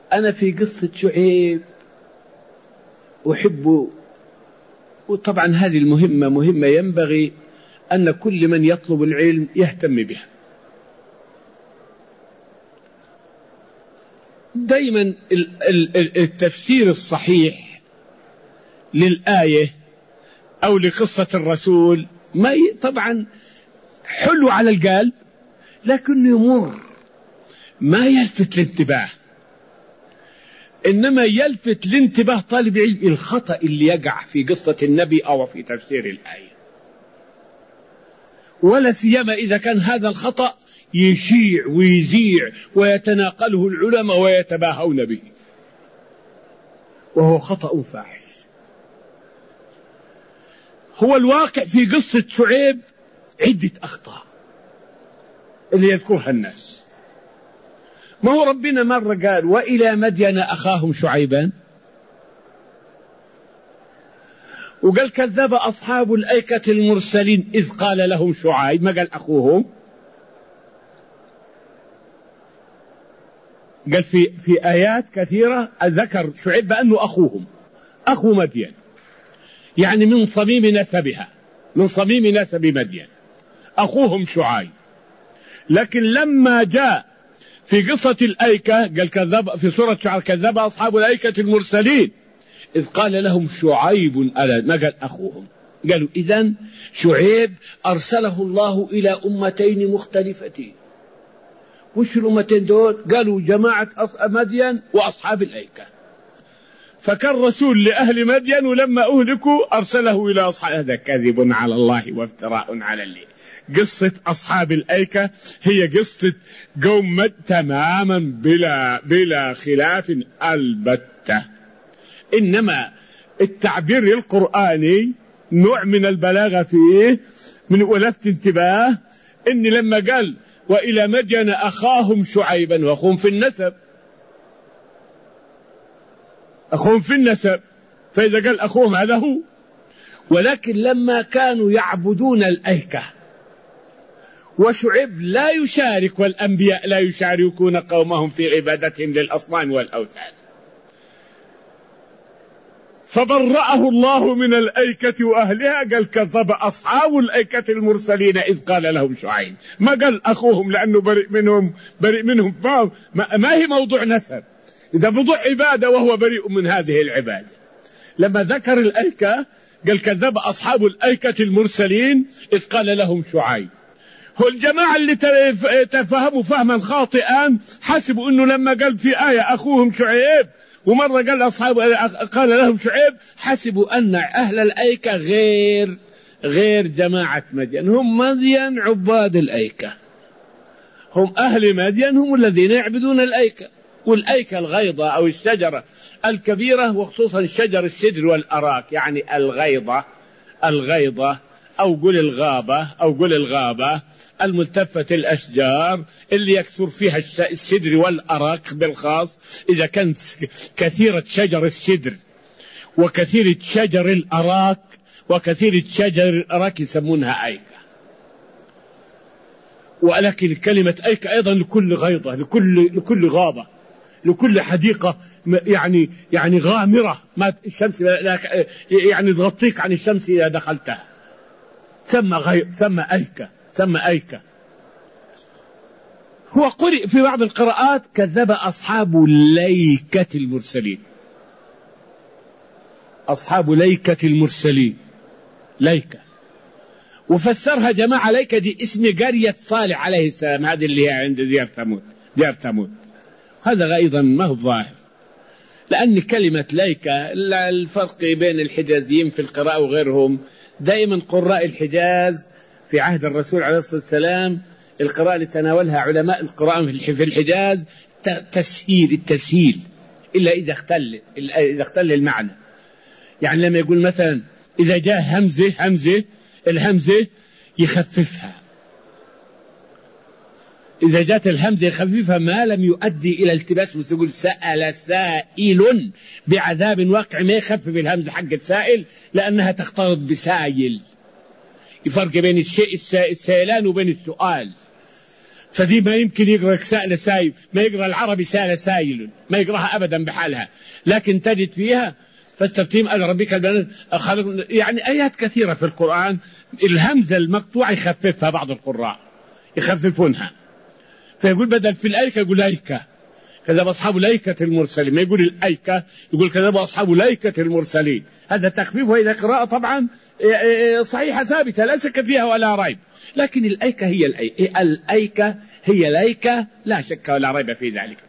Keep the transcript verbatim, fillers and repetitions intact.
أنا في قصة شعيب أحب، وطبعا هذه المهمة مهمة ينبغي أن كل من يطلب العلم يهتم بها. دائما التفسير الصحيح للآية أو لقصة الرسول ما ي... طبعا حلو على القلب لكنه يمر، ما يلفت الانتباه. إنما يلفت الانتباه طالب علم الخطأ اللي يقع في قصة النبي أو في تفسير الآية، ولا سيما إذا كان هذا الخطأ يشيع ويذيع ويتناقله العلماء ويتباهون به، وهو خطأ فاحش. هو الواقع في قصة شعيب عدة أخطاء اللي يذكرها الناس. ما هو ربنا مرة قال وإلى مدين أخاهم شعيبا، وقال كذب أصحاب الأيكة المرسلين إذ قال لهم شعيب، ما قال أخوهم. قال في, في آيات كثيرة ذكر شعيب بأنه أخوهم، أخو مدين، يعني من صميم نسبها، من صميم نسب مدين أخوهم شعيب. لكن لما جاء في قصة الأيكة قال كذب في سورة شعر كذب أصحاب الأيكة المرسلين إذ قال لهم شعيب ألا، ما قال أخوهم. قالوا إذن شعيب أرسله الله إلى أمتين مختلفتين. وش الأمتين دول؟ قالوا جماعة مدين وأصحاب الأيكة. فكان رسول لأهل مدين ولما أهلكوا أرسله إلى أصحاب. هذا كذب على الله وافتراء على الله. قصة أصحاب الأيكة هي قصة قوم مد تماما بلا, بلا خلاف البتة. إنما التعبير القرآني نوع من البلاغة فيه من ولفت انتباه، إن لما قال وإلى مدين أخاهم شعيبا، وأخوهم في النسب، أخوهم في النسب، فإذا قال أخوهم هذا هو. ولكن لما كانوا يعبدون الأيكة وشعيب لا يشارك والأنبياء لا يشاركون قومهم في عبادتهم للأصنام والأوثان، فبرأه الله من الأيكة وأهلها. قال كذب أصحاب الأيكة المرسلين إذ قال لهم شعيب، ما قال أخوهم لأنه بريء منهم، بريء منهم ما, ما هي موضوع نسب، إذا موضوع عبادة وهو بريء من هذه العبادة. لما ذكر الأيكة قال كذب أصحاب الأيكة المرسلين إذ قال لهم شعيب. هو الجماعة اللي تفهموا فهما خاطئا حسبوا أنه لما قال في آية أخوهم شعيب ومرة قال أصحاب قال لهم شعيب حسبوا أن أهل الأيكة غير غير جماعة مدين، هم مدين عباد الأيكة، هم أهل مدين هم الذين يعبدون الأيكة. والأيكة الغيضة أو الشجرة الكبيرة، وخصوصا شجر السدر والأراك، يعني الغيضة الغيضة أو قل الغابة أو قل الغابة الملتفة الأشجار اللي يكثر فيها السدر والأراك بالخاص. إذا كانت كثيرة شجر السدر وكثيرة شجر الأراك وكثيرة شجر الأراك يسمونها أيكة. ولكن كلمة أيكة أيضا لكل غيضة، لكل لكل غابة، لكل حديقة يعني يعني غامرة ما الشمس يعني تغطيك عن الشمس إذا دخلتها، ثم غير ثم أيكة ثم أيكة. هو قرئ في بعض القراءات كذب أصحاب ليكة المرسلين، أصحاب ليكة المرسلين، ليكة، وفسرها جماعة ليكة دي اسم قرية صالح عليه السلام، هذه اللي هي عند ديار ثمود، ديار ثمود. هذا أيضا ما هو ظاهر، لأن كلمة ليكة الفرق بين الحجازيين في القراءة وغيرهم. دائما قراء الحجاز في عهد الرسول عليه الصلاة والسلام القراءة اللي تناولها علماء القرآن في الحجاز تسهيل، التسهيل إلا إذا اختل إذا اختل المعنى. يعني لما يقول مثلا إذا جاء همزة همزة الهمزة يخففها، إذا جاءت الهمزة يخففها ما لم يؤدي إلى التباس. بس يقول سأل سائل بعذاب واقع، ما يخفف الهمزة حق السائل لأنها تختلط بسائل. يفرق بين الشيء السائلان وبين السؤال. فدي ما يمكن يقرأ سائل سايل، ما يقرأ العربي سائل سايل، ما يقرأها أبدا بحالها، لكن تجد فيها فاستفتهم قال ربك البنات يعني آيات كثيرة في القرآن الهمزة المقطوعة يخففها بعض القراء يخففونها، فيقول بدل في الأيكة يقول أيكة، كذب أصحاب الأيكة المرسلين، ما يقول الأيكة يقول كذب أصحاب الأيكة المرسلين، هذا تخفيف، وإذا قراءة طبعا صحيحة ثابتة لا شك فيها ولا ريب، لكن الأيكة هي الأيكة، الأيكة هي الأيكة لا شك ولا ريب في ذلك.